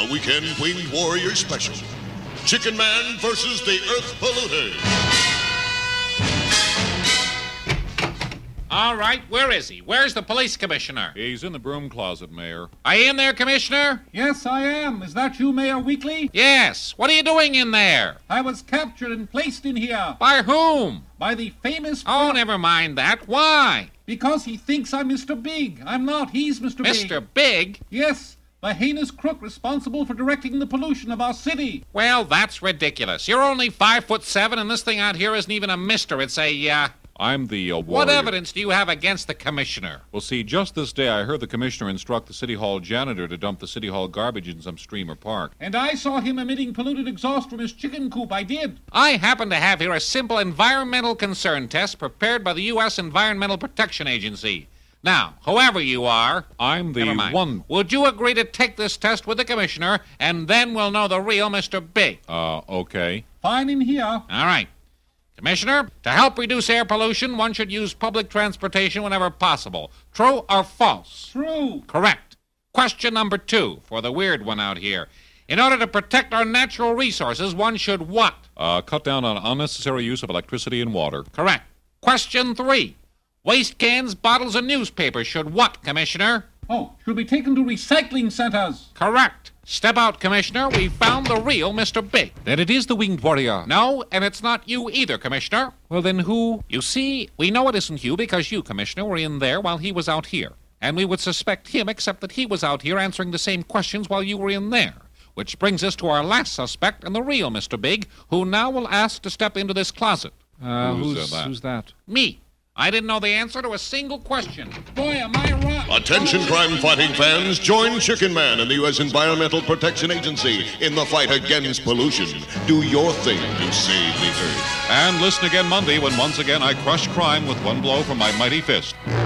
a weekend winged warrior special. Chicken Man versus the Earth Polluter. All right, where is he? Where's the police commissioner? He's in the broom closet, Mayor. Are you in there, Commissioner? Yes, I am. Is that you, Mayor Weekly? Yes. What are you doing in there? I was captured and placed in here By whom? by the famous... Oh, never mind that. Why? Because he thinks I'm Mr. Big. I'm not. He's Mr. Big. Mr. Big? Yes, the heinous crook responsible for directing the pollution of our city. Well, that's ridiculous. You're only 5'7", and this thing out here isn't even a mister. It's a, I'm the warrior. What evidence do you have against the commissioner? Well, see, just this day I heard the commissioner instruct the City Hall janitor to dump the City Hall garbage in some stream or park. And I saw him emitting polluted exhaust from his chicken coop. I did. I happen to have here a simple environmental concern test prepared by the U.S. Environmental Protection Agency. Now, whoever you are... I'm the Never mind. one... Would you agree to take this test with the commissioner, and then we'll know the real Mr. Big? Okay. Fine in here. All right. Commissioner, to help reduce air pollution, one should use public transportation whenever possible. True or false? True. Correct. Question number 2, for the weird one out here. In order to protect our natural resources, one should what? Cut down on unnecessary use of electricity and water. Correct. Question 3. Waste cans, bottles, and newspapers should what, Commissioner? Oh, should be taken to recycling centers. Correct. Step out, Commissioner. We found the real Mr. Big. Then it is the Winged Warrior. No, and it's not you either, Commissioner. Well, then who? You see, we know it isn't you because you, Commissioner, were in there while he was out here. And we would suspect him except that he was out here answering the same questions while you were in there. Which brings us to our last suspect and the real Mr. Big, who now will ask to step into this closet. Who's that? Me. I didn't know the answer to a single question. Boy, am I wrong. Attention crime-fighting fans, join Chicken Man and the U.S. Environmental Protection Agency in the fight against pollution. Do your thing to save the Earth. And listen again Monday when once again I crush crime with one blow from my mighty fist.